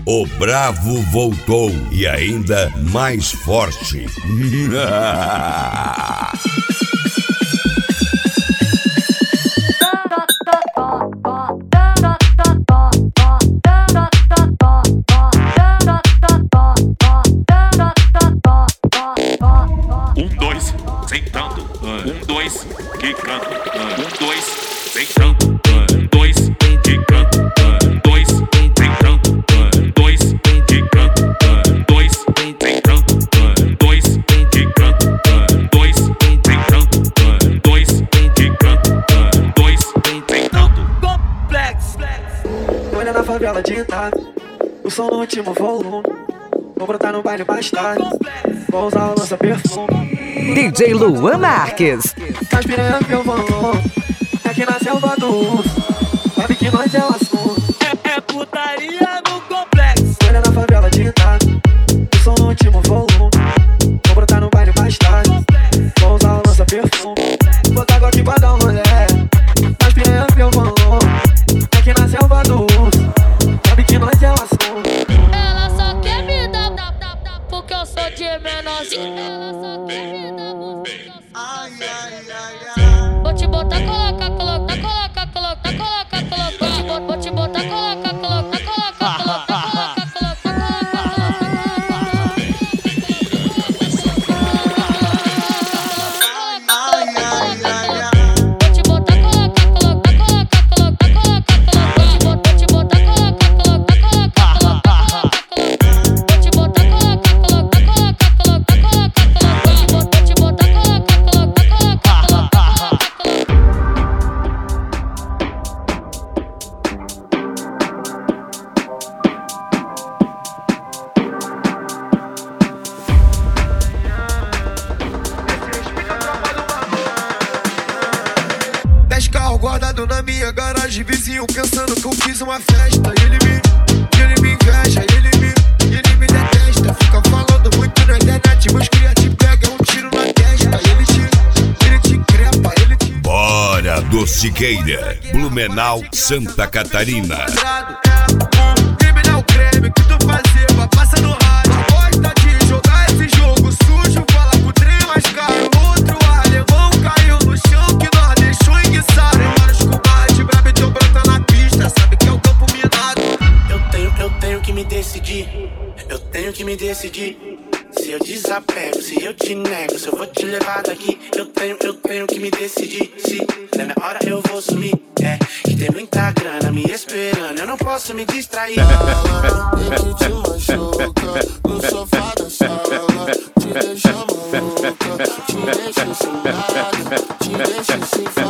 O Bravo voltou e ainda mais forte. Sentando, 1, 2, quicando, 1, 2, sentando, 1, 2, quicando, 1, 2, sentando, 1, 2, quicando, 1, 2, sentando, 1, 2, quicando, 1, 2, sentando, 1, 2, quicando, 1, 2, sentando. Complexo. Olha na favela de Itália, o som no último volume. Vou brotar no baile mais tarde, vou usar o lança perfume. DJ Luan Marques. As piranha que eu vou, aqui na selva do urso, sabe que nós é o assunto. É putaria no complexo. Olha na favela de Itália, o som no último volume. Vou brotar no baile mais tarde, vou usar o lança perfume. Botar água aqui pra dar um rolê. As piranha que eu vou, aqui na selva do urso, sabe que nós é o assunto. Ela só quer me dar, porque eu sou de menorzinho. Ela só quer me dar, porque eu sou Vou te botar, coloca. Vou te botar, coloca. Guardado na minha garagem, vizinho pensando que eu fiz uma festa. Ele me inveja, ele me detesta. Fica falando muito na internet, meus cria te pega, um tiro na testa. Ele te crepa, ele te... Bora do Siqueira, Blumenau, Santa Catarina. Crime não creme, que tu fazia, passa no rádio. Gosta de jogar esse jogo sujo, fala pro trem mais caro. Outro alemão caiu no chão que nós deixou enguiçado. Eu tenho que me decidir. Se eu desapego, se eu te nego, se eu vou te levar daqui. Eu tenho que me decidir. Se na minha hora eu vou sumir. Que tem muita grana me esperando, eu não posso me distrair. Ele te machuca no sofá da sala, te deixa maluca, te deixa sem nada, te deixa sem